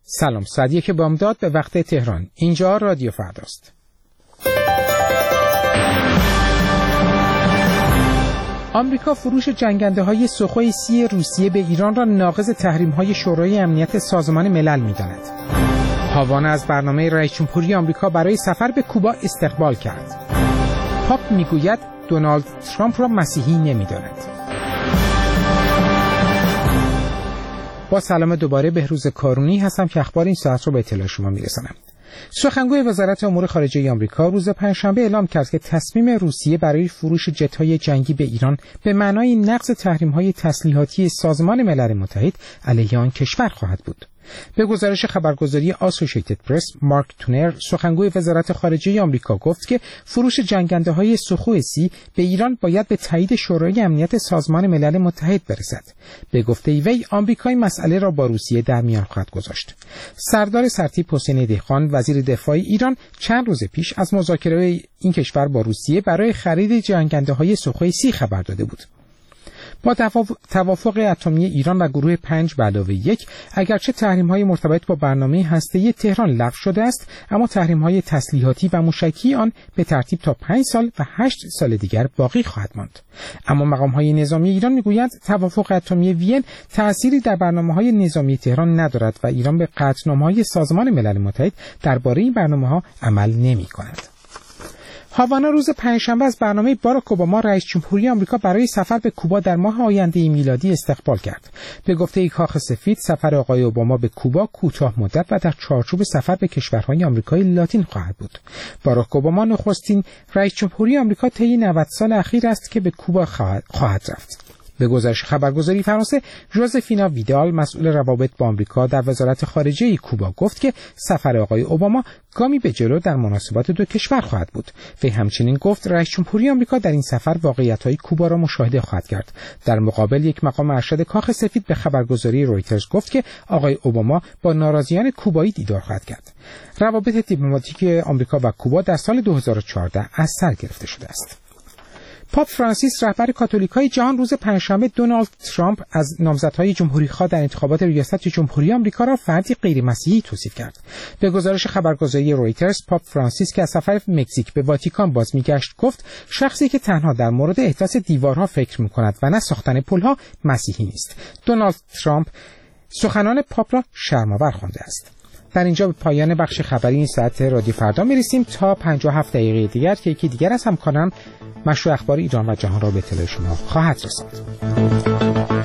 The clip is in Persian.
سلام، ساعت 1 بامداد به وقت تهران. اینجا رادیو فرداست. آمریکا فروش جنگنده‌های سوخوی 30 روسیه به ایران را ناقض تحریم‌های شورای امنیت سازمان ملل می‌داند. هاوانا از برنامه رئیس جمهوری آمریکا برای سفر به کوبا استقبال کرد. پاپ میگوید دونالد ترامپ را مسیحی نمی‌داند. با سلام دوباره، بهروز کارونی هستم که اخبار این ساعت رو به اطلاع شما میرسانم. سخنگوی وزارت امور خارجه آمریکا روز پنجشنبه اعلام کرد که تصمیم روسیه برای فروش جت‌های جنگی به ایران به معنای نقض تحریم‌های تسلیحاتی سازمان ملل متحد علیه آن کشور خواهد بود. به گزارش خبرگزاری آسوشیتد پرس، مارک تونر، سخنگوی وزارت خارجه آمریکا گفت که فروش جنگنده‌های سوخوی 30 به ایران باید به تایید شورای امنیت سازمان ملل متحد برسد. به گفته وی، آمریکا این مسئله را با روسیه در میان خواهد گذاشت. سردار سرتیپ حسین دهقان، وزیر دفاع ایران، چند روز پیش از مذاکره این کشور با روسیه برای خرید جنگنده‌های سوخوی 30 خبر داده بود. با توافق اتمی ایران و گروه 5+1 اگرچه تحریم‌های مرتبط با برنامه هسته‌ای تهران لغو شده است، اما تحریم‌های تسلیحاتی و موشکی آن به ترتیب تا 5 سال و 8 سال دیگر باقی خواهد ماند. اما مقام‌های نظامی ایران می‌گویند توافق اتمی وین تأثیری در برنامه‌های نظامی تهران ندارد و ایران به قطعنامه‌های سازمان ملل متحد درباره این برنامه‌ها عمل نمی‌کند. هاوانا روز پنجشنبه از برنامه باراک اوباما رئیس جمهوری آمریکا برای سفر به کوبا در ماه آینده میلادی استقبال کرد. به گفته کاخ سفید، سفر آقای اوباما به کوبا کوتاه مدت و در چارچوب سفر به کشورهای آمریکای لاتین خواهد بود. باراک اوباما نخستین رئیس جمهوری آمریکا طی 90 سال اخیر است که به کوبا خواهد رفت. به گزارش خبرگزاری فرانسه، ژوزفینا ویدال، مسئول روابط با آمریکا در وزارت خارجه کوبا، گفت که سفر آقای اوباما گامی به جلو در مناسبات دو کشور خواهد بود. وی همچنین گفت رئیس جمهوری آمریکا در این سفر واقعیت‌های کوبا را مشاهده خواهد کرد. در مقابل، یک مقام ارشد کاخ سفید به خبرگزاری رویترز گفت که آقای اوباما با ناراضیان کوبایی دیدار خواهد کرد. روابط دیپلماتیک آمریکا و کوبا در سال 2014 از سر گرفته شده است. پاپ فرانسیس، رهبر کاتولیکای جهان، روز پنجشنبه دونالد ترامپ از نامزدهای جمهوری‌خواه در انتخابات ریاست جمهوری آمریکا را فردی غیر مسیحی توصیف کرد. به گزارش خبرگزاری رویترز، پاپ فرانسیس که از سفر مکزیک به واتیکان باز میگشت گفت شخصی که تنها در مورد احداث دیوارها فکر می‌کند و نه ساختن پل‌ها مسیحی نیست. دونالد ترامپ سخنان پاپ را شرم‌آور خوانده است. در اینجا به پایان بخش خبری این ساعت رادیو فردا میرسیم. تا 57 دقیقه دیگر که یکی دیگر از همکاران مشروع اخبار ایران و جهان را به اطلاع شما خواهد رساند.